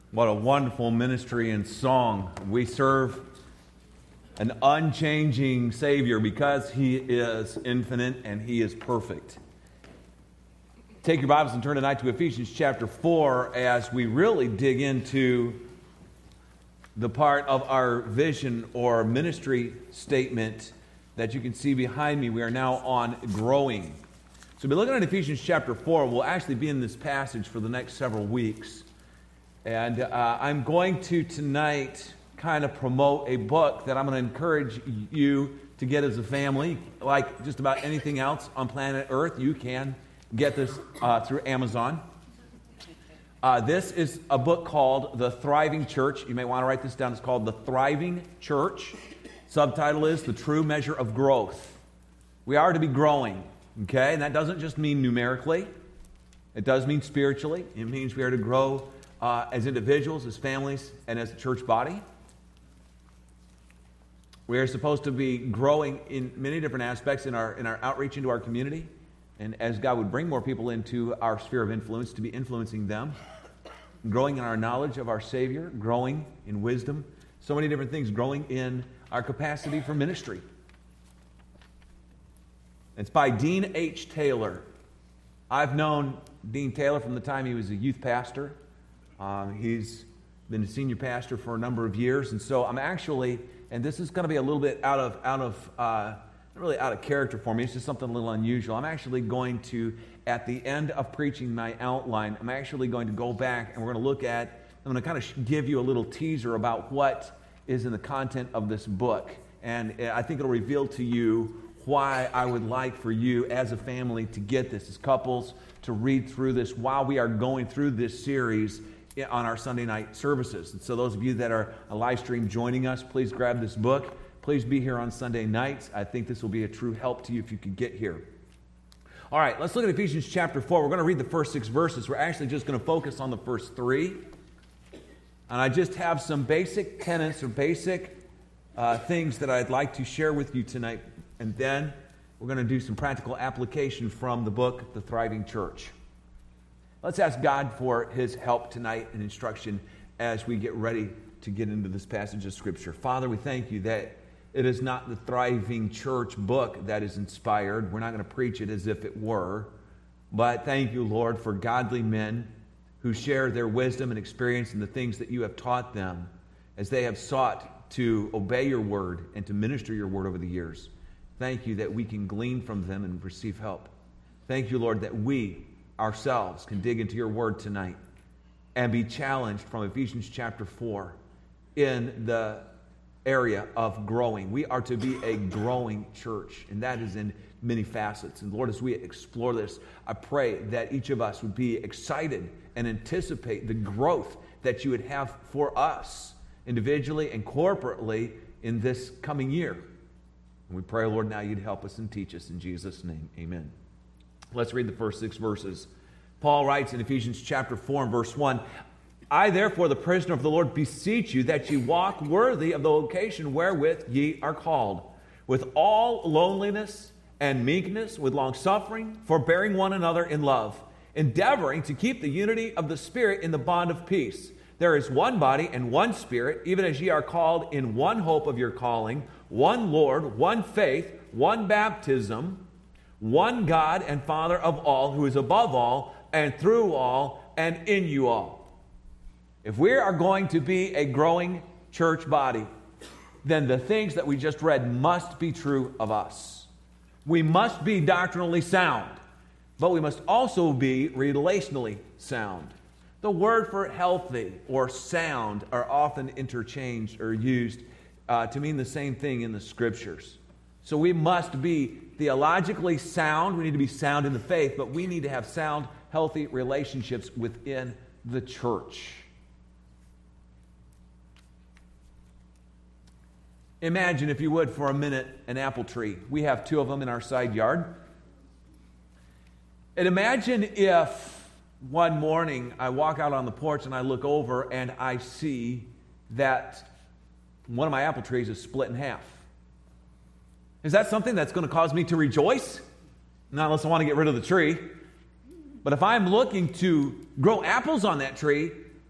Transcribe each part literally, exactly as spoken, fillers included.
What a wonderful ministry and song. We serve an unchanging Savior because He is infinite and He is perfect. Take your Bibles and turn tonight to Ephesians chapter four as we really dig into the part of our vision or ministry statement that you can see behind me. We are now on growing. So we'll be looking at Ephesians chapter four. We'll actually be in this passage for the next several weeks. And uh, I'm going to tonight kind of promote a book that I'm going to encourage you to get as a family. Like just about anything else on planet Earth, you can get this uh, through Amazon. Uh, this is a book called The Thriving Church. You may want to write this down. It's called The Thriving Church. Subtitle is The True Measure of Growth. We are to be growing, okay? And that doesn't just mean numerically. It does mean spiritually. It means we are to grow Uh, as individuals, as families, and as a church body. We are supposed to be growing in many different aspects in our in our outreach into our community, and as God would bring more people into our sphere of influence, to be influencing them, growing in our knowledge of our Savior, growing in wisdom, so many different things, growing in our capacity for ministry. It's by Dean H. Taylor. I've known Dean Taylor from the time he was a youth pastor. Um, he's been a senior pastor for a number of years, and so I'm actually, and this is going to be a little bit out of out of uh, not really out of character for me. It's just something a little unusual. I'm actually going to, at the end of preaching my outline, I'm actually going to go back and we're going to look at. I'm going to kind of give you a little teaser about what is in the content of this book, and I think it'll reveal to you why I would like for you as a family to get this, as couples, to read through this while we are going through this series on our Sunday night services. And so those of you that are a live stream joining us, please grab this book. Please be here on Sunday nights. I think this will be a true help to you if you could get here. All right, let's look at Ephesians chapter four. We're going to read the first six verses. We're actually just going to focus on the first three. And I just have some basic tenets or basic uh, things that I'd like to share with you tonight. And then we're going to do some practical application from the book, The Thriving Church. Let's ask God for His help tonight and instruction as we get ready to get into this passage of Scripture. Father, we thank you that it is not the Thriving Church book that is inspired. We're not going to preach it as if it were. But thank you, Lord, for godly men who share their wisdom and experience in the things that you have taught them as they have sought to obey your word and to minister your word over the years. Thank you that we can glean from them and receive help. Thank you, Lord, that we ourselves can dig into your word tonight and be challenged from Ephesians chapter four in the area of growing. We are to be a growing church, and that is in many facets. And Lord, as we explore this, I pray that each of us would be excited and anticipate the growth that you would have for us individually and corporately in this coming year. And we pray, Lord, now you'd help us and teach us in Jesus' name. Amen. Let's read the first six verses. Paul writes in Ephesians chapter four and verse one, I therefore, the prisoner of the Lord, beseech you that ye walk worthy of the vocation wherewith ye are called, with all loneliness and meekness, with longsuffering, forbearing one another in love, endeavoring to keep the unity of the Spirit in the bond of peace. There is one body and one Spirit, even as ye are called in one hope of your calling, one Lord, one faith, one baptism, one God and Father of all, who is above all, and through all, and in you all. If we are going to be a growing church body, then the things that we just read must be true of us. We must be doctrinally sound, but we must also be relationally sound. The word for healthy or sound are often interchanged or used uh, to mean the same thing in the Scriptures. So we must be theologically sound. We need to be sound in the faith, but we need to have sound, healthy relationships within the church. Imagine, if you would, for a minute, an apple tree. We have two of them in our side yard. And imagine if one morning I walk out on the porch and I look over and I see that one of my apple trees is split in half. Is that something that's going to cause me to rejoice? Not unless I want to get rid of the tree. But if I'm looking to grow apples on that tree,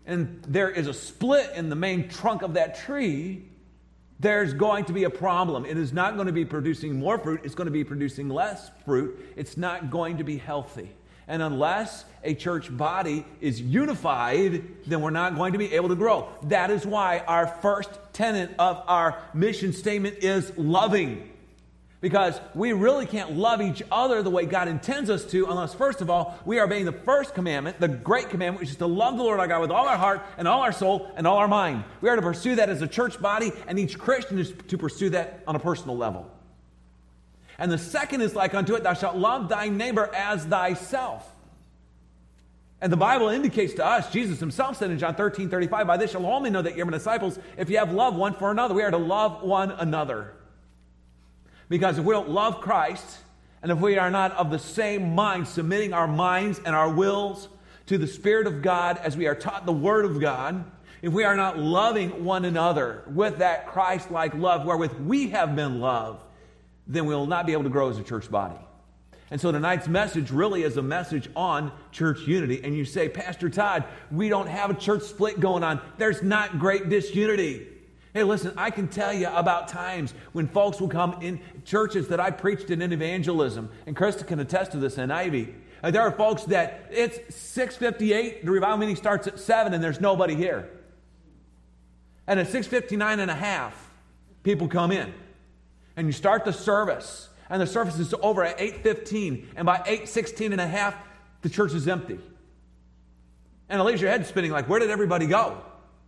and there is a split in the main trunk of that tree, there's going to be a problem. It is not going to be producing more fruit. It's going to be producing less fruit. It's not going to be healthy. And unless a church body is unified, then we're not going to be able to grow. That is why our first tenet of our mission statement is loving. Because we really can't love each other the way God intends us to unless, first of all, we are obeying the first commandment, the great commandment, which is to love the Lord our God with all our heart and all our soul and all our mind. We are to pursue that as a church body, and each Christian is to pursue that on a personal level. And the second is like unto it, thou shalt love thy neighbor as thyself. And the Bible indicates to us, Jesus himself said in John thirteen thirty-five, by this shall all men know that you're my disciples, if you have love one for another. We are to love one another. Because if we don't love Christ, and if we are not of the same mind, submitting our minds and our wills to the Spirit of God as we are taught the Word of God, if we are not loving one another with that Christ-like love wherewith we have been loved, then we will not be able to grow as a church body. And so tonight's message really is a message on church unity. And you say, Pastor Todd, we don't have a church split going on. There's not great disunity. Hey, listen, I can tell you about times when folks will come in churches that I preached in in evangelism, and Krista can attest to this in Ivy. Uh, there are folks that it's six fifty-eight, the revival meeting starts at seven, and there's nobody here. And at six fifty-nine and a half, people come in. And you start the service, and the service is over at eight fifteen, and by eight sixteen and a half, the church is empty. And it leaves your head spinning like, where did everybody go?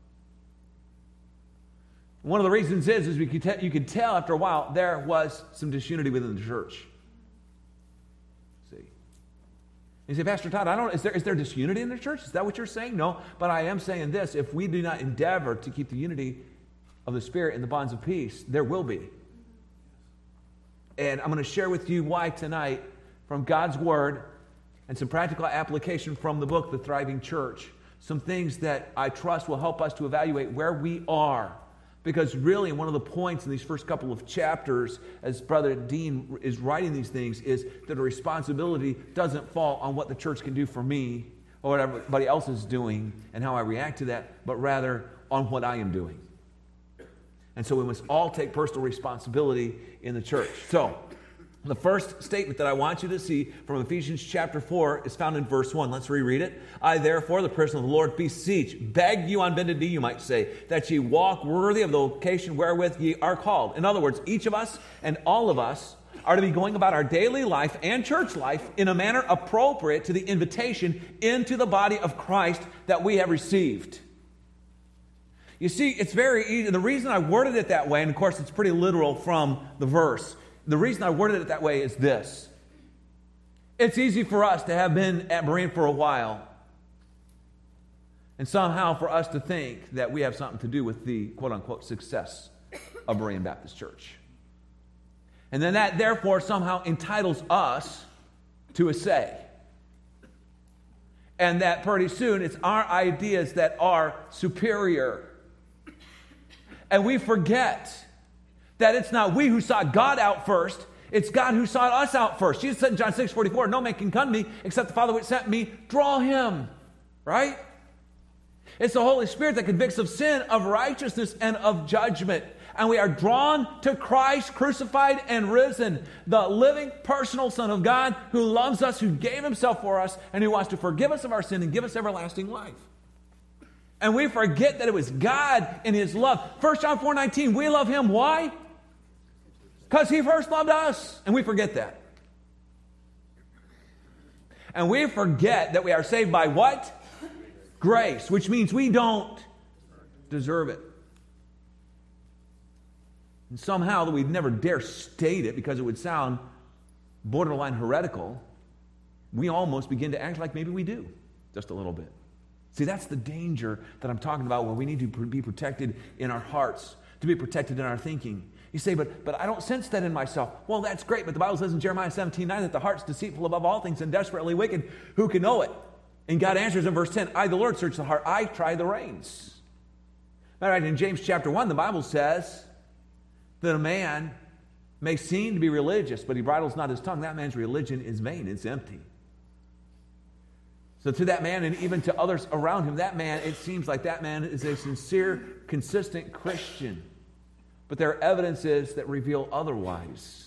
One of the reasons is, is we could te- you could tell after a while there was some disunity within the church. See? You say, Pastor Todd, I don't. Is there is there disunity in the church? Is that what you're saying? No, but I am saying this: if we do not endeavor to keep the unity of the Spirit in the bonds of peace, there will be. And I'm going to share with you why tonight, from God's Word and some practical application from the book, The Thriving Church, some things that I trust will help us to evaluate where we are. Because really, one of the points in these first couple of chapters, as Brother Dean is writing these things, is that the responsibility doesn't fall on what the church can do for me or what everybody else is doing and how I react to that, but rather on what I am doing. And so we must all take personal responsibility in the church. So, the first statement that I want you to see from Ephesians chapter four is found in verse one. Let's reread it. I, therefore, the prisoner of the Lord, beseech, beg you on bended knee, you might say, that ye walk worthy of the vocation wherewith ye are called. In other words, each of us and all of us are to be going about our daily life and church life in a manner appropriate to the invitation into the body of Christ that we have received. You see, it's very easy. The reason I worded it that way, and of course it's pretty literal from the verse, the reason I worded it that way is this. It's easy for us to have been at Berean for a while and somehow for us to think that we have something to do with the quote-unquote success of Berean Baptist Church. And then that therefore somehow entitles us to a say. And that pretty soon it's our ideas that are superior. And we forget that it's not we who sought God out first, it's God who sought us out first. Jesus said in John six forty-four, no man can come to me except the Father which sent me draw him. Right? It's the Holy Spirit that convicts of sin, of righteousness, and of judgment. And we are drawn to Christ crucified and risen, the living personal Son of God who loves us, who gave himself for us, and who wants to forgive us of our sin and give us everlasting life. And we forget that it was God in his love. First John four nineteen, we love him. Why? Because he first loved us. And we forget that. And we forget that we are saved by what? Grace, which means we don't deserve it. And somehow, that we'd never dare state it because it would sound borderline heretical, we almost begin to act like maybe we do, just a little bit. See, that's the danger that I'm talking about, where we need to be protected in our hearts, to be protected in our thinking. You say, but but I don't sense that in myself. Well, that's great, but the Bible says in Jeremiah seventeen nine that the heart's deceitful above all things and desperately wicked. Who can know it? And God answers in verse ten, I, the Lord, search the heart. I try the reins. All right, in James chapter one, the Bible says that a man may seem to be religious, but he bridles not his tongue. That man's religion is vain. It's empty. So to that man, and even to others around him, that man, it seems like that man is a sincere, consistent Christian. But there are evidences that reveal otherwise.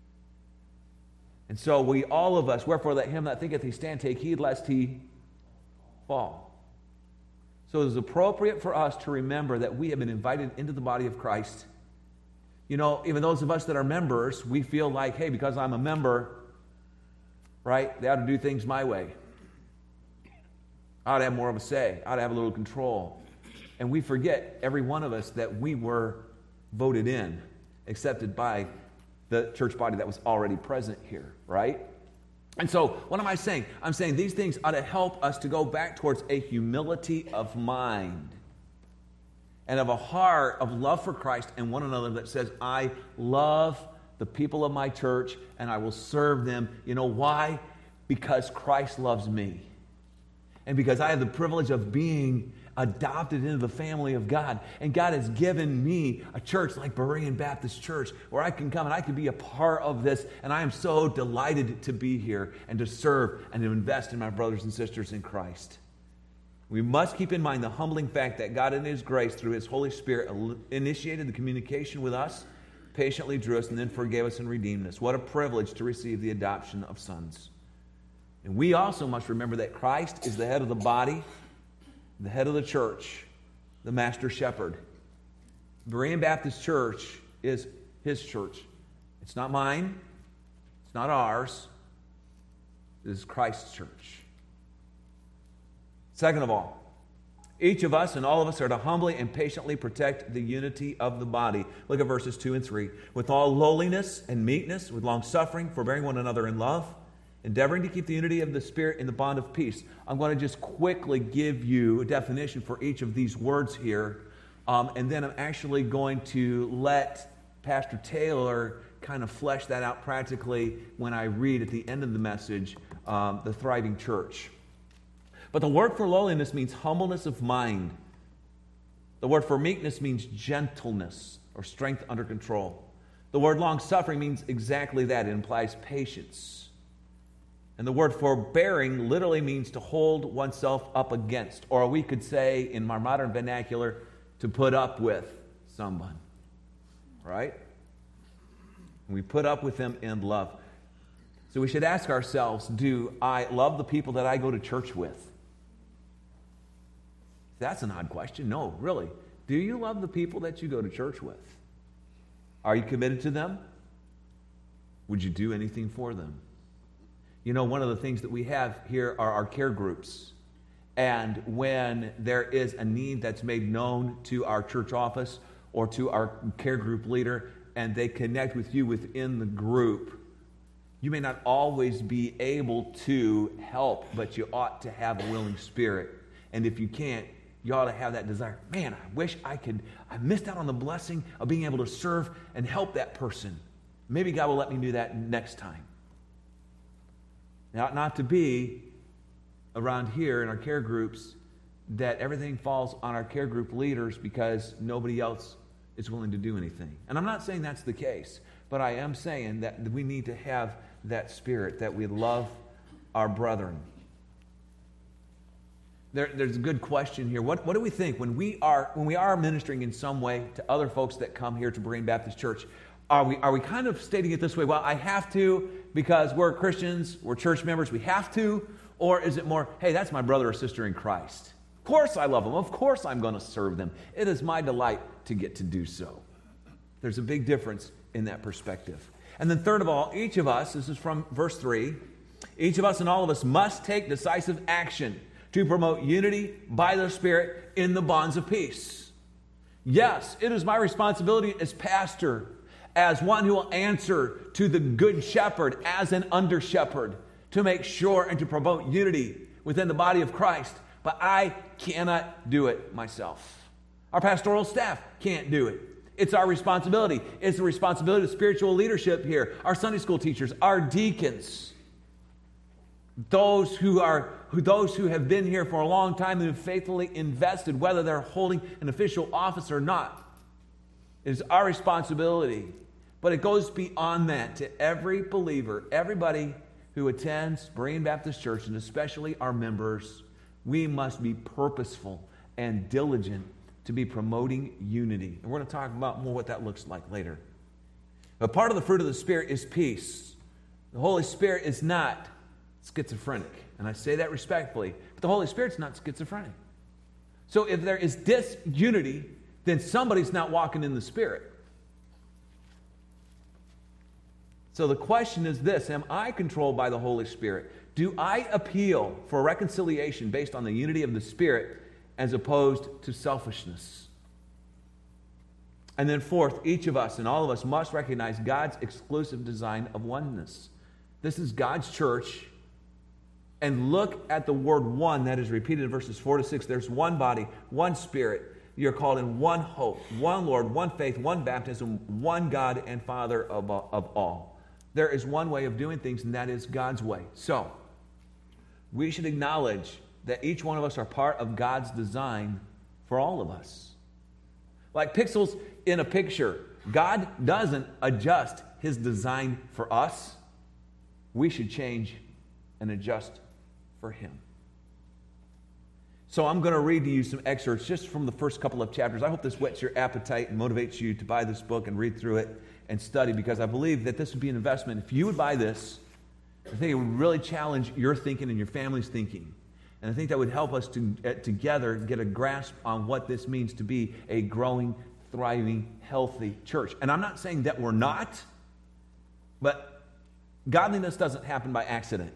And so we, all of us, wherefore let him that thinketh he stand take heed lest he fall. So it is appropriate for us to remember that we have been invited into the body of Christ. You know, even those of us that are members, we feel like, hey, because I'm a member, right, they ought to do things my way. I ought to have more of a say. I ought to have a little control. And we forget, every one of us, that we were voted in, accepted by the church body that was already present here, right? And so, what am I saying? I'm saying these things ought to help us to go back towards a humility of mind and of a heart of love for Christ and one another that says, I love the people of my church and I will serve them. You know why? Because Christ loves me. And because I have the privilege of being adopted into the family of God. And God has given me a church like Berean Baptist Church where I can come and I can be a part of this. And I am so delighted to be here and to serve and to invest in my brothers and sisters in Christ. We must keep in mind the humbling fact that God in His grace through His Holy Spirit initiated the communication with us, patiently drew us, and then forgave us and redeemed us. What a privilege to receive the adoption of sons. And we also must remember that Christ is the head of the body, the head of the church, the master shepherd. Berean Baptist Church is His church. It's not mine. It's not ours. It is Christ's church. Second of all, each of us and all of us are to humbly and patiently protect the unity of the body. Look at verses two and three. With all lowliness and meekness, with long suffering, forbearing one another in love, endeavoring to keep the unity of the Spirit in the bond of peace. I'm going to just quickly give you a definition for each of these words here, um, and then I'm actually going to let Pastor Taylor kind of flesh that out practically when I read at the end of the message, um, the thriving church. But the word for lowliness means humbleness of mind. The word for meekness means gentleness or strength under control. The word long-suffering means exactly that. It implies patience. And the word forbearing literally means to hold oneself up against, or we could say in our modern vernacular, to put up with someone. Right? And we put up with them in love. So we should ask ourselves, do I love the people that I go to church with? That's an odd question. No, really. Do you love the people that you go to church with? Are you committed to them? Would you do anything for them? You know, one of the things that we have here are our care groups. And when there is a need that's made known to our church office or to our care group leader, and they connect with you within the group, you may not always be able to help, but you ought to have a willing spirit. And if you can't, you ought to have that desire. Man, I wish I could, I missed out on the blessing of being able to serve and help that person. Maybe God will let me do that next time. Now, not to be around here in our care groups that everything falls on our care group leaders because nobody else is willing to do anything. And I'm not saying that's the case, but I am saying that we need to have that spirit, that we love our brethren. There, there's a good question here. What, what do we think when we are when we are ministering in some way to other folks that come here to Berean Baptist Church? Are we are we kind of stating it this way? Well, I have to because we're Christians, we're church members, we have to, or is it more, hey, that's my brother or sister in Christ? Of course I love them. Of course I'm going to serve them. It is my delight to get to do so. There's a big difference in that perspective. And then third of all, each of us, this is from verse three, each of us and all of us must take decisive action to promote unity by the Spirit in the bonds of peace. Yes, it is my responsibility as pastor, as one who will answer to the good shepherd, as an under shepherd, to make sure and to promote unity within the body of Christ. But I cannot do it myself. Our pastoral staff can't do it. It's our responsibility. It's the responsibility of spiritual leadership here, our Sunday school teachers, our deacons, those who are who those who have been here for a long time and have faithfully invested, whether they're holding an official office or not. It is our responsibility. But it goes beyond that to every believer, everybody who attends Berean Baptist Church, and especially our members, we must be purposeful and diligent to be promoting unity. And we're going to talk about more what that looks like later. But part of the fruit of the Spirit is peace. The Holy Spirit is not schizophrenic. And I say that respectfully. But the Holy Spirit's not schizophrenic. So if there is disunity, then somebody's not walking in the Spirit. So the question is this: am I controlled by the Holy Spirit? Do I appeal for reconciliation based on the unity of the Spirit as opposed to selfishness? And then fourth, each of us and all of us must recognize God's exclusive design of oneness. This is God's church. And look at the word one that is repeated in verses four to six. There's one body, one Spirit. You're called in one hope, one Lord, one faith, one baptism, one God and Father of, of all. There is one way of doing things, and that is God's way. So, we should acknowledge that each one of us are part of God's design for all of us. Like pixels in a picture, God doesn't adjust His design for us. We should change and adjust for Him. So I'm going to read to you some excerpts just from the first couple of chapters. I hope this whets your appetite and motivates you to buy this book and read through it and study, because I believe that this would be an investment. If you would buy this, I think it would really challenge your thinking and your family's thinking. And I think that would help us to uh, together get a grasp on what this means to be a growing, thriving, healthy church. And I'm not saying that we're not, but godliness doesn't happen by accident,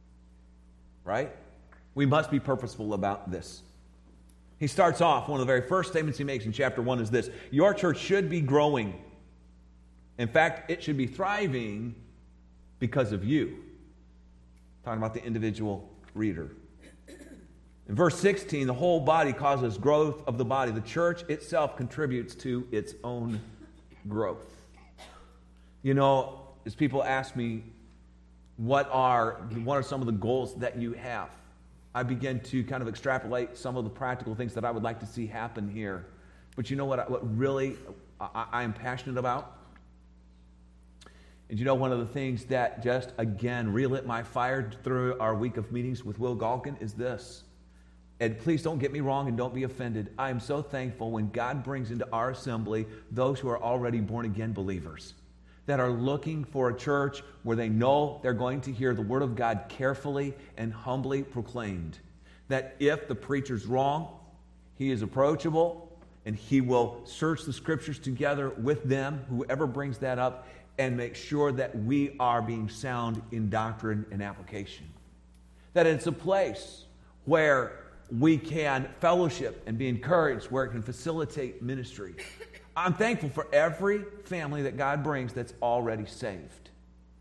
right? We must be purposeful about this. He starts off, one of the very first statements he makes in chapter one is this: your church should be growing. In fact, it should be thriving because of you. Talking about the individual reader. In verse sixteen, the whole body causes growth of the body. The church itself contributes to its own growth. You know, as people ask me, what are, what are some of the goals that you have? I begin to kind of extrapolate some of the practical things that I would like to see happen here. But you know what, what really I, I am passionate about? And you know, one of the things that just, again, relit my fire through our week of meetings with Will Galkin is this. And please don't get me wrong and don't be offended. I am so thankful when God brings into our assembly those who are already born-again believers that are looking for a church where they know they're going to hear the Word of God carefully and humbly proclaimed. That if the preacher's wrong, he is approachable and he will search the Scriptures together with them, whoever brings that up, and make sure that we are being sound in doctrine and application. That it's a place where we can fellowship and be encouraged, where it can facilitate ministry. I'm thankful for every family that God brings that's already saved.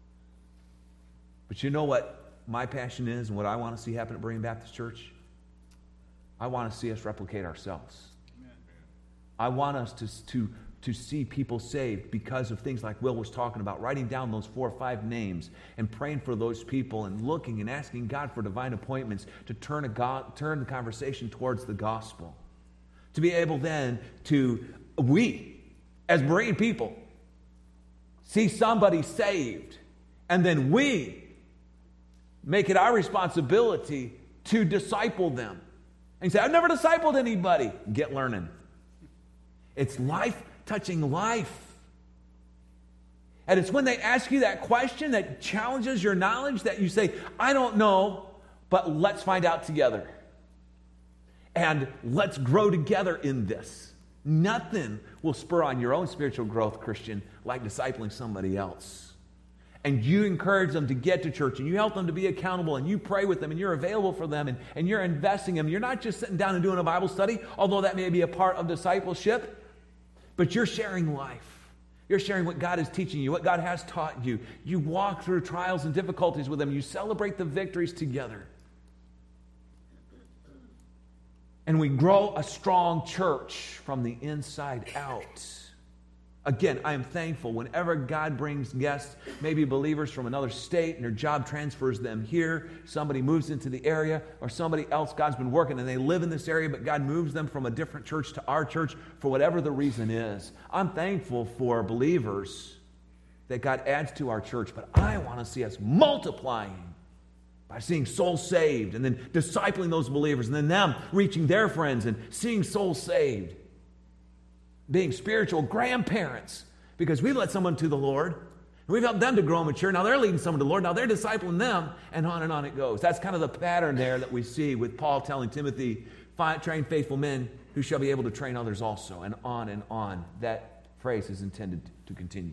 But you know what my passion is and what I want to see happen at Berean Baptist Church? I want to see us replicate ourselves. Amen. I want us to, to, to see people saved because of things like Will was talking about, writing down those four or five names and praying for those people and looking and asking God for divine appointments to turn, a God, turn the conversation towards the gospel. To be able then to, we, as Berean people, see somebody saved, and then we make it our responsibility to disciple them. And you say, I've never discipled anybody. Get learning. It's life touching life. And it's when they ask you that question that challenges your knowledge that you say, I don't know, but let's find out together. And let's grow together in this. Nothing will spur on your own spiritual growth, Christian, like discipling somebody else. And you encourage them to get to church, and you help them to be accountable, and you pray with them, and you're available for them, and, and you're investing in them. You're not just sitting down and doing a Bible study, although that may be a part of discipleship, but you're sharing life. You're sharing what God is teaching you, what God has taught you. You walk through trials and difficulties with them. You celebrate the victories together. And we grow a strong church from the inside out. Again, I am thankful whenever God brings guests, maybe believers from another state, and their job transfers them here. Somebody moves into the area, or somebody else, God's been working, and they live in this area, but God moves them from a different church to our church for whatever the reason is. I'm thankful for believers that God adds to our church, but I want to see us multiplying by seeing souls saved and then discipling those believers and then them reaching their friends and seeing souls saved. Being spiritual grandparents because we've led someone to the Lord. And we've helped them to grow and mature. Now they're leading someone to the Lord. Now they're discipling them, and on and on it goes. That's kind of the pattern there that we see with Paul telling Timothy, train faithful men who shall be able to train others also, and on and on. That phrase is intended to continue.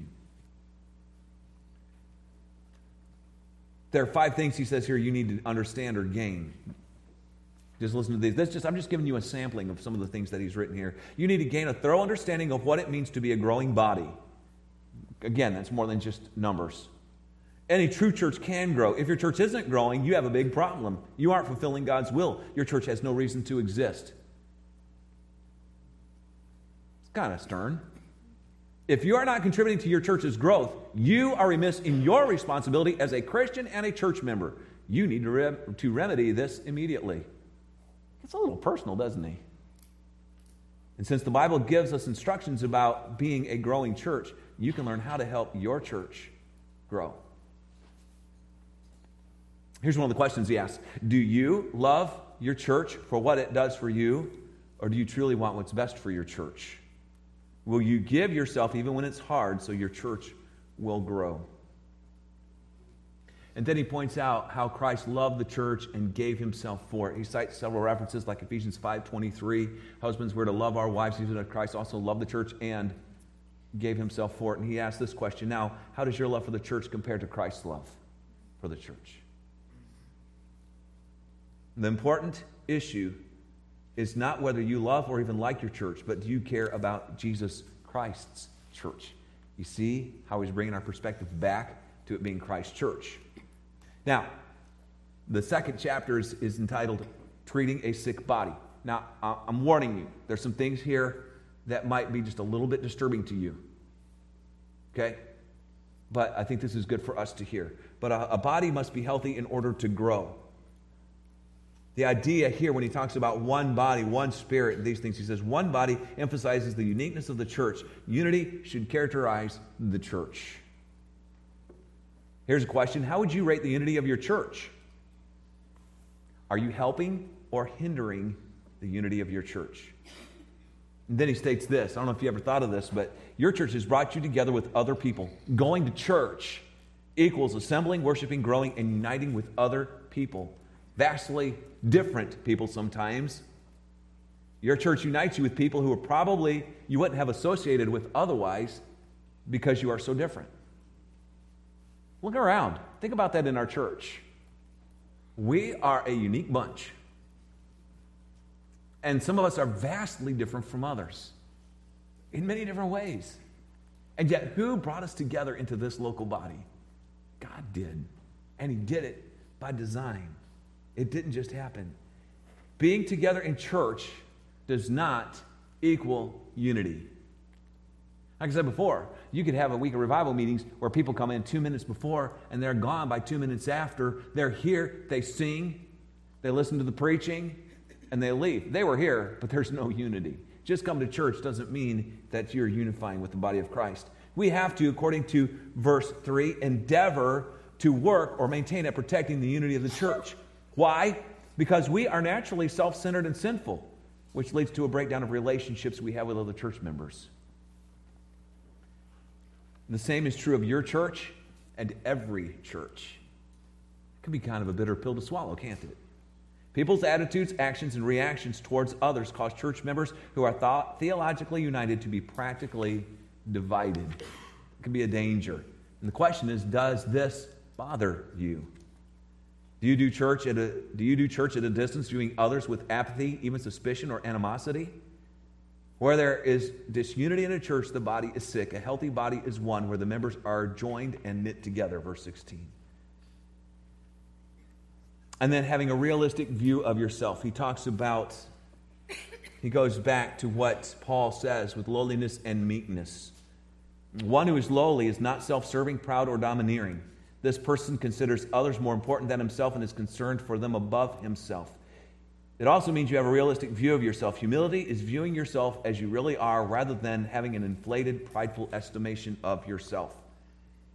There are five things he says here you need to understand or gain. Just listen to these. This just, I'm just giving you a sampling of some of the things that he's written here. You need to gain a thorough understanding of what it means to be a growing body. Again, that's more than just numbers. Any true church can grow. If your church isn't growing, you have a big problem. You aren't fulfilling God's will. Your church has no reason to exist. It's kind of stern. If you are not contributing to your church's growth, you are remiss in your responsibility as a Christian and a church member. You need to, re- to remedy this immediately. It's a little personal, doesn't he? And since the Bible gives us instructions about being a growing church, you can learn how to help your church grow. Here's one of the questions he asks. Do you love your church for what it does for you, or do you truly want what's best for your church? Will you give yourself even when it's hard so your church will grow? And then he points out how Christ loved the church and gave himself for it. He cites several references like Ephesians five twenty-three. Husbands were to love our wives even as Christ also loved the church and gave himself for it. And he asked this question, now, how does your love for the church compare to Christ's love for the church? The important issue is not whether you love or even like your church, but do you care about Jesus Christ's church? You see how he's bringing our perspective back to it being Christ's church. Now, the second chapter is, is entitled Treating a Sick Body. Now, I'm warning you, there's some things here that might be just a little bit disturbing to you. Okay? But I think this is good for us to hear. But a, a body must be healthy in order to grow. The idea here when he talks about one body, one spirit, these things, he says one body emphasizes the uniqueness of the church. Unity should characterize the church. Here's a question. How would you rate the unity of your church? Are you helping or hindering the unity of your church? And then he states this. I don't know if you ever thought of this, but your church has brought you together with other people. Going to church equals assembling, worshiping, growing, and uniting with other people. Vastly different people sometimes. Your church unites you with people who are probably you wouldn't have associated with otherwise because you are so different. Look around. Think about that in our church. We are a unique bunch. And some of us are vastly different from others in many different ways. And yet, who brought us together into this local body? God did. And he did it by design. It didn't just happen. Being together in church does not equal unity. Like I said before, you could have a week of revival meetings where people come in two minutes before and they're gone by two minutes after. They're here, they sing, they listen to the preaching, and they leave. They were here, but there's no unity. Just come to church doesn't mean that you're unifying with the body of Christ. We have to, according to verse three, endeavor to work or maintain at protecting the unity of the church. Why? Because we are naturally self-centered and sinful, which leads to a breakdown of relationships we have with other church members. The same is true of your church and every church. It can be kind of a bitter pill to swallow, can't it? People's attitudes, actions, and reactions towards others cause church members who are thought, theologically united to be practically divided. It can be a danger. And the question is, does this bother you? Do you do church at a do you do church at a distance, viewing others with apathy, even suspicion or animosity? Where there is disunity in a church, the body is sick. A healthy body is one where the members are joined and knit together, verse sixteen. And then having a realistic view of yourself. He talks about, he goes back to what Paul says with lowliness and meekness. One who is lowly is not self-serving, proud, or domineering. This person considers others more important than himself and is concerned for them above himself. It also means you have a realistic view of yourself. Humility is viewing yourself as you really are rather than having an inflated, prideful estimation of yourself.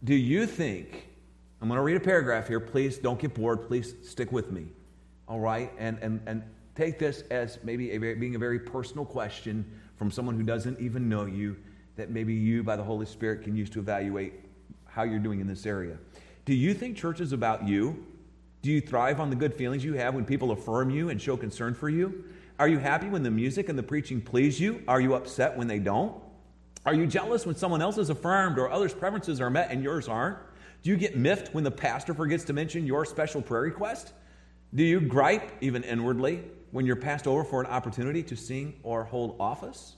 Do you think, I'm going to read a paragraph here, please don't get bored, please stick with me, all right? And and and take this as maybe a very, being a very personal question from someone who doesn't even know you, that maybe you, by the Holy Spirit, can use to evaluate how you're doing in this area. Do you think church is about you? Do you thrive on the good feelings you have when people affirm you and show concern for you? Are you happy when the music and the preaching please you? Are you upset when they don't? Are you jealous when someone else is affirmed or others' preferences are met and yours aren't? Do you get miffed when the pastor forgets to mention your special prayer request? Do you gripe, even inwardly, when you're passed over for an opportunity to sing or hold office?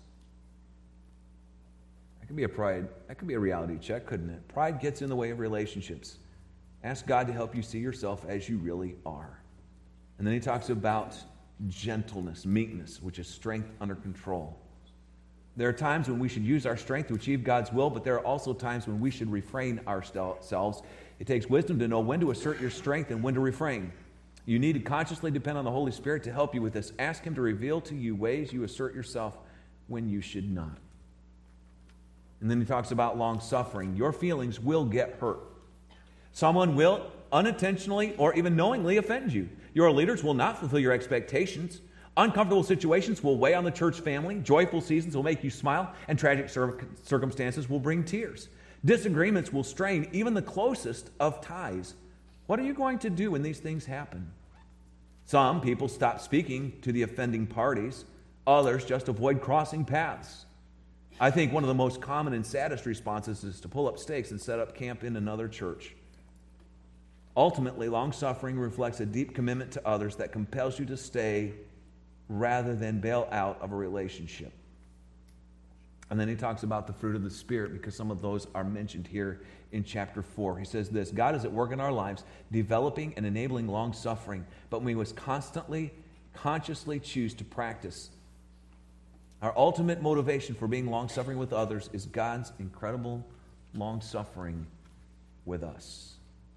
That could be a pride. That could be a reality check, couldn't it? Pride gets in the way of relationships. Ask God to help you see yourself as you really are. And then he talks about gentleness, meekness, which is strength under control. There are times when we should use our strength to achieve God's will, but there are also times when we should refrain ourselves. It takes wisdom to know when to assert your strength and when to refrain. You need to consciously depend on the Holy Spirit to help you with this. Ask him to reveal to you ways you assert yourself when you should not. And then he talks about long-suffering. Your feelings will get hurt. Someone will unintentionally or even knowingly offend you. Your leaders will not fulfill your expectations. Uncomfortable situations will weigh on the church family. Joyful seasons will make you smile, and tragic cir- circumstances will bring tears. Disagreements will strain even the closest of ties. What are you going to do when these things happen? Some people stop speaking to the offending parties. Others just avoid crossing paths. I think one of the most common and saddest responses is to pull up stakes and set up camp in another church. Ultimately, long-suffering reflects a deep commitment to others that compels you to stay rather than bail out of a relationship. And then he talks about the fruit of the Spirit, because some of those are mentioned here in chapter four. He says this: God is at work in our lives, developing and enabling long-suffering, but we must constantly, consciously choose to practice. Our ultimate motivation for being long-suffering with others is God's incredible long-suffering with us.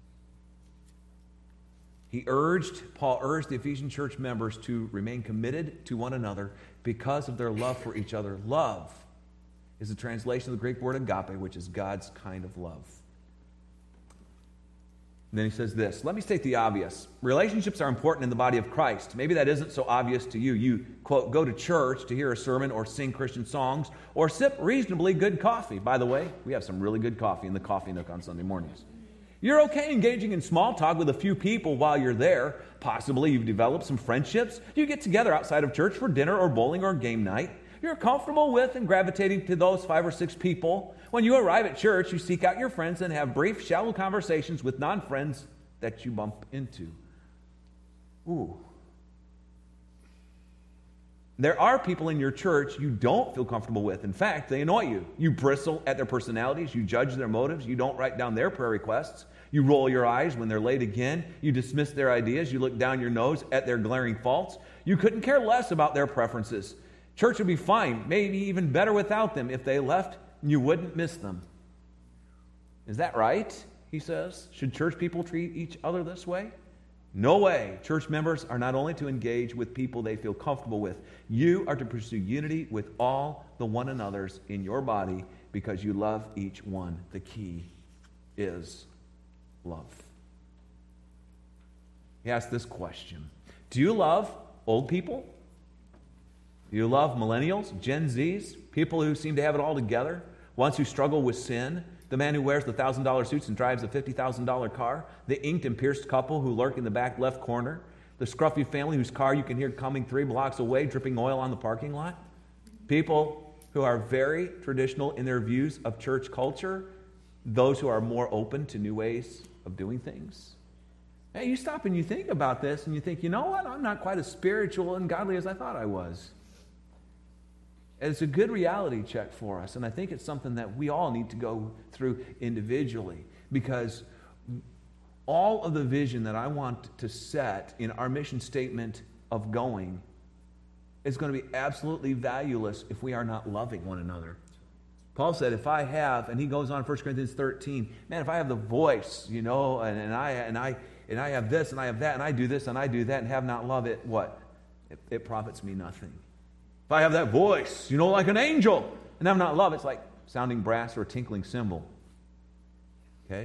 He urged, Paul urged the Ephesian church members to remain committed to one another because of their love for each other. Love is a translation of the Greek word agape, which is God's kind of love. And then he says this: let me state the obvious. Relationships are important in the body of Christ. Maybe that isn't so obvious to you. You, quote, go to church to hear a sermon or sing Christian songs or sip reasonably good coffee. By the way, we have some really good coffee in the Coffee Nook on Sunday mornings. You're okay engaging in small talk with a few people while you're there. Possibly you've developed some friendships. You get together outside of church for dinner or bowling or game night. You're comfortable with and gravitating to those five or six people. When you arrive at church, you seek out your friends and have brief, shallow conversations with non-friends that you bump into. Ooh. There are people in your church you don't feel comfortable with. In fact, they annoy you. You bristle at their personalities. You judge their motives. You don't write down their prayer requests. You roll your eyes when they're late again. You dismiss their ideas. You look down your nose at their glaring faults. You couldn't care less about their preferences. Church would be fine, maybe even better without them. If they left, you wouldn't miss them. Is that right? He says. Should church people treat each other this way? No way. Church members are not only to engage with people they feel comfortable with, you are to pursue unity with all the one another's in your body because you love each one. The key is love. He asked this question: do you love old people? Do you love millennials, Gen Zs, people who seem to have it all together, ones who struggle with sin, the man who wears the one thousand dollars suits and drives a fifty thousand dollars car, the inked and pierced couple who lurk in the back left corner, the scruffy family whose car you can hear coming three blocks away, dripping oil on the parking lot? People who are very traditional in their views of church culture, those who are more open to new ways of doing things. Hey, you stop and you think about this and you think, you know what, I'm not quite as spiritual and godly as I thought I was. It's a good reality check for us, and I think it's something that we all need to go through individually, because all of the vision that I want to set in our mission statement of going is going to be absolutely valueless if we are not loving one another. Paul said, if I have, and he goes on in First Corinthians thirteen, man, if I have the voice, you know, and, and I and I and I have this and I have that and I do this and I do that and have not love, it what? It, it profits me nothing. If I have that voice, you know, like an angel, and have not love, it's like sounding brass or a tinkling cymbal. Okay?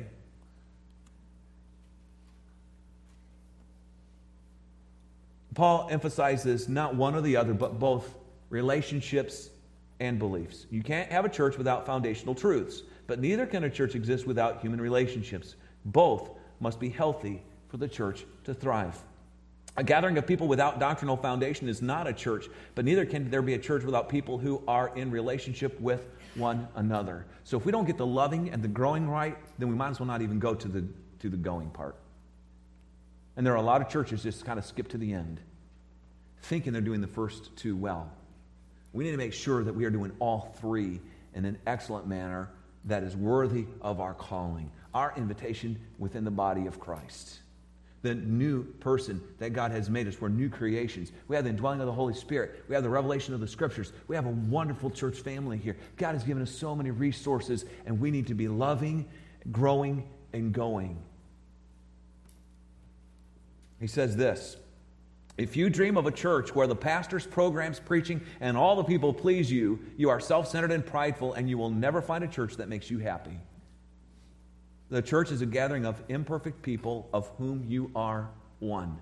Paul emphasizes not one or the other, but both relationships and beliefs. You can't have a church without foundational truths, but neither can a church exist without human relationships. Both must be healthy for the church to thrive. A gathering of people without doctrinal foundation is not a church, but neither can there be a church without people who are in relationship with one another. So if we don't get the loving and the growing right, then we might as well not even go to the to the going part. And there are a lot of churches just kind of skip to the end, thinking they're doing the first two well. We need to make sure that we are doing all three in an excellent manner that is worthy of our calling, our invitation within the body of Christ. The new person that God has made us. We're new creations. We have the indwelling of the Holy Spirit. We have the revelation of the Scriptures. We have a wonderful church family here. God has given us so many resources, and we need to be loving, growing, and going. He says this: if you dream of a church where the pastor's programs, preaching, and all the people please you, you are self-centered and prideful, and you will never find a church that makes you happy. The church is a gathering of imperfect people of whom you are one.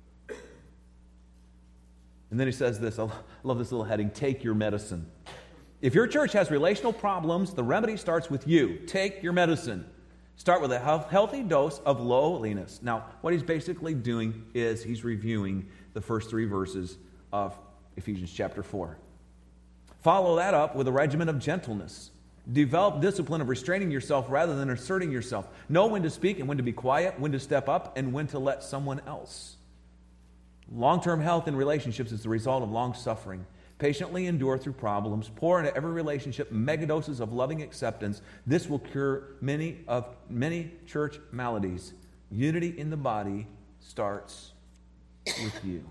And then he says this, I love this little heading, take your medicine. If your church has relational problems, the remedy starts with you. Take your medicine. Start with a healthy dose of lowliness. Now, what he's basically doing is he's reviewing the first three verses of Ephesians chapter four. Follow that up with a regimen of gentleness. Develop discipline of restraining yourself rather than asserting yourself. Know when to speak and when to be quiet, when to step up and when to let someone else. Long-term health in relationships is the result of long suffering. Patiently endure through problems. Pour into every relationship megadoses of loving acceptance. This will cure many of many church maladies. Unity in the body starts with you.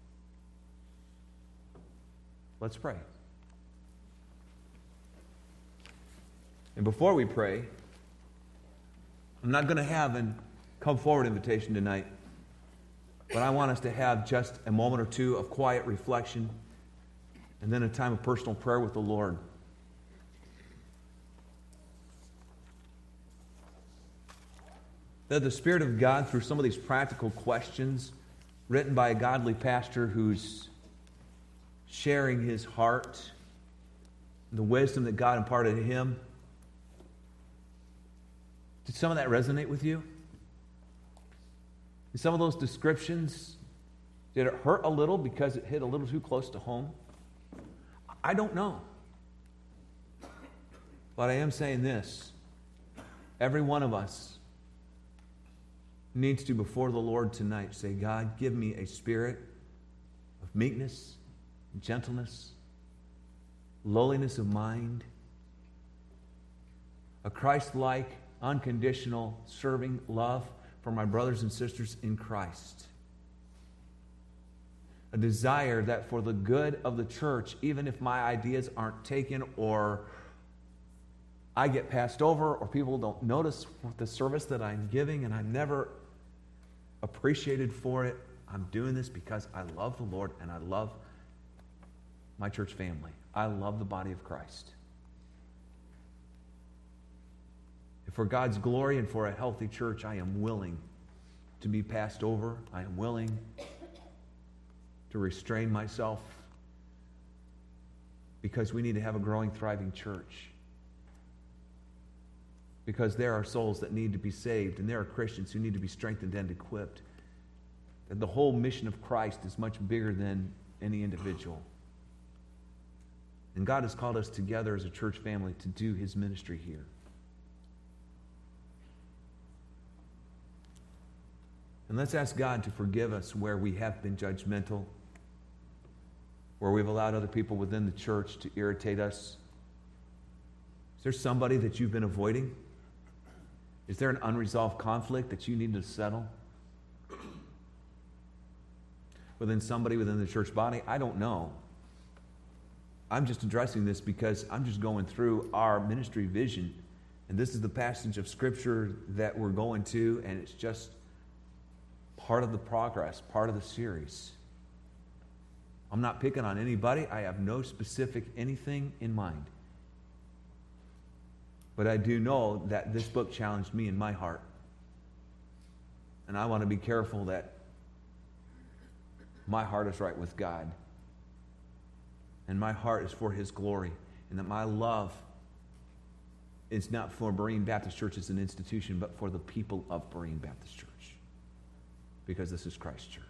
Let's pray. And before we pray, I'm not going to have a come forward invitation tonight, but I want us to have just a moment or two of quiet reflection and then a time of personal prayer with the Lord. That the Spirit of God, through some of these practical questions written by a godly pastor who's sharing his heart, the wisdom that God imparted to him, did some of that resonate with you? Did some of those descriptions, did it hurt a little because it hit a little too close to home? I don't know. But I am saying this. Every one of us needs to, before the Lord tonight, say, God, give me a spirit of meekness, gentleness, lowliness of mind, a Christ-like, unconditional, serving love for my brothers and sisters in Christ. A desire that for the good of the church, even if my ideas aren't taken or I get passed over or people don't notice the service that I'm giving and I'm never appreciated for it, I'm doing this because I love the Lord and I love my church family. I love the body of Christ. For God's glory and for a healthy church, I am willing to be passed over. I am willing to restrain myself because we need to have a growing, thriving church. Because there are souls that need to be saved and there are Christians who need to be strengthened and equipped. And the whole mission of Christ is much bigger than any individual. And God has called us together as a church family to do His ministry here. And let's ask God to forgive us where we have been judgmental, where we've allowed other people within the church to irritate us. Is there somebody that you've been avoiding? Is there an unresolved conflict that you need to settle within somebody within the church body? I don't know. I'm just addressing this because I'm just going through our ministry vision. And this is the passage of Scripture that we're going to, and it's just part of the progress, part of the series. I'm not picking on anybody. I have no specific anything in mind. But I do know that this book challenged me in my heart. And I want to be careful that my heart is right with God. And my heart is for His glory. And that my love is not for Berean Baptist Church as an institution, but for the people of Berean Baptist Church. Because this is Christ's church.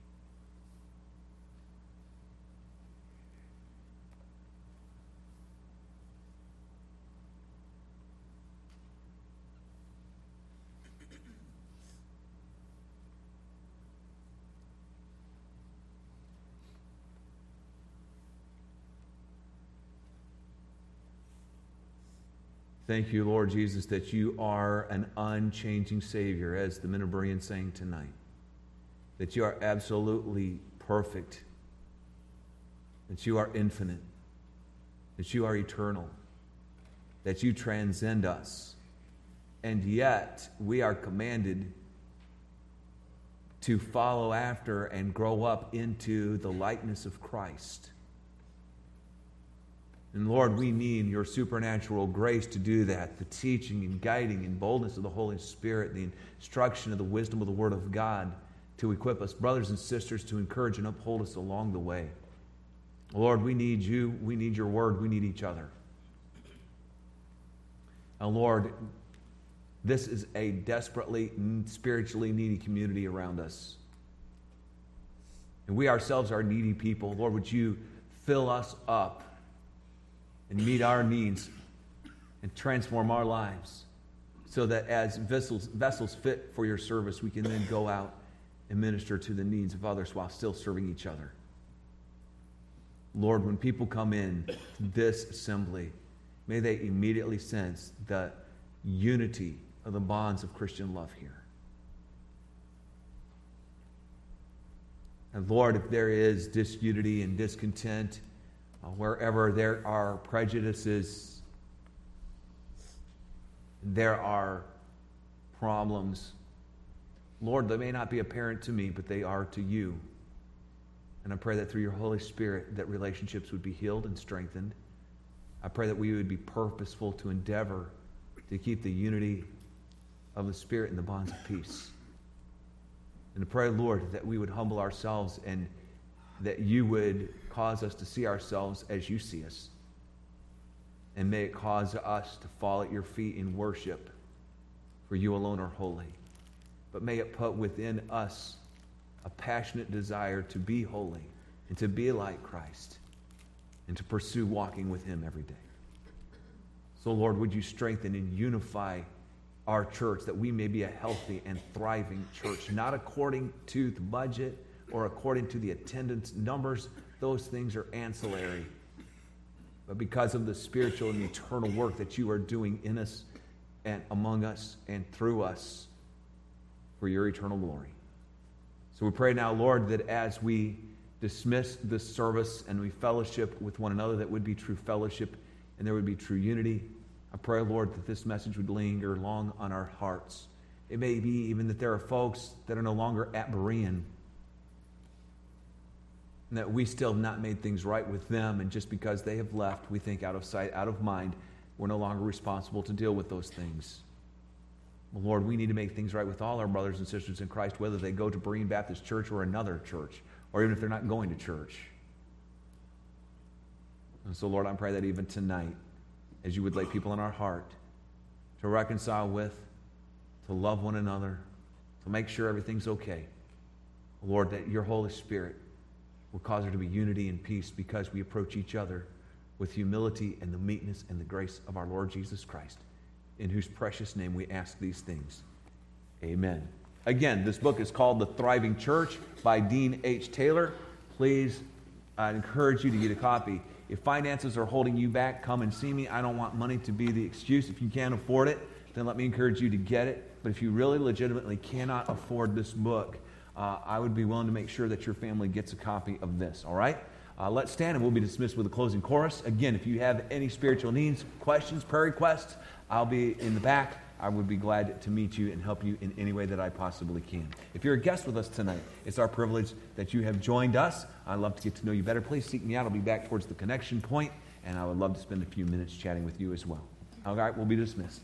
Thank you, Lord Jesus, that you are an unchanging Savior, as the men of Berean sang tonight. That you are absolutely perfect. That you are infinite. That you are eternal. That you transcend us. And yet, we are commanded to follow after and grow up into the likeness of Christ. And Lord, we need your supernatural grace to do that. The teaching and guiding and boldness of the Holy Spirit, the instruction of the wisdom of the Word of God to equip us, brothers and sisters, to encourage and uphold us along the way. Lord, we need you. We need your Word. We need each other. And Lord, this is a desperately, spiritually needy community around us. And we ourselves are needy people. Lord, would you fill us up and meet our needs and transform our lives so that as vessels, vessels fit for your service, we can then go out and minister to the needs of others while still serving each other. Lord, when people come in to this assembly, may they immediately sense the unity of the bonds of Christian love here. And Lord, if there is disunity and discontent, Uh, wherever there are prejudices, there are problems, Lord, they may not be apparent to me, but they are to you. And I pray that through your Holy Spirit, that relationships would be healed and strengthened. I pray that we would be purposeful to endeavor to keep the unity of the Spirit in the bonds of peace. And to pray, Lord, that we would humble ourselves and that you would cause us to see ourselves as you see us. And may it cause us to fall at your feet in worship, for you alone are holy. But may it put within us a passionate desire to be holy and to be like Christ and to pursue walking with him every day. So, Lord, would you strengthen and unify our church that we may be a healthy and thriving church, not according to the budget or according to the attendance numbers. Those things are ancillary. But because of the spiritual and eternal work that you are doing in us and among us and through us for your eternal glory. So we pray now, Lord, that as we dismiss this service and we fellowship with one another, that would be true fellowship and there would be true unity. I pray, Lord, that this message would linger long on our hearts. It may be even that there are folks that are no longer at Berean, and that we still have not made things right with them, and just because they have left, we think out of sight, out of mind, we're no longer responsible to deal with those things. Well, Lord, we need to make things right with all our brothers and sisters in Christ, whether they go to Berean Baptist Church or another church, or even if they're not going to church. And so, Lord, I pray that even tonight, as you would lay people in our heart to reconcile with, to love one another, to make sure everything's okay, Lord, that your Holy Spirit will cause there to be unity and peace because we approach each other with humility and the meekness and the grace of our Lord Jesus Christ, in whose precious name we ask these things. Amen. Again, this book is called The Thriving Church by Dean H. Taylor. Please, I encourage you to get a copy. If finances are holding you back, come and see me. I don't want money to be the excuse. If you can't afford it, then let me encourage you to get it. But if you really legitimately cannot afford this book, uh, I would be willing to make sure that your family gets a copy of this, all right? Uh, let's stand and we'll be dismissed with a closing chorus. Again, if you have any spiritual needs, questions, prayer requests, I'll be in the back. I would be glad to meet you and help you in any way that I possibly can. If you're a guest with us tonight, it's our privilege that you have joined us. I'd love to get to know you better. Please seek me out. I'll be back towards the connection point, and I would love to spend a few minutes chatting with you as well. All right, we'll be dismissed.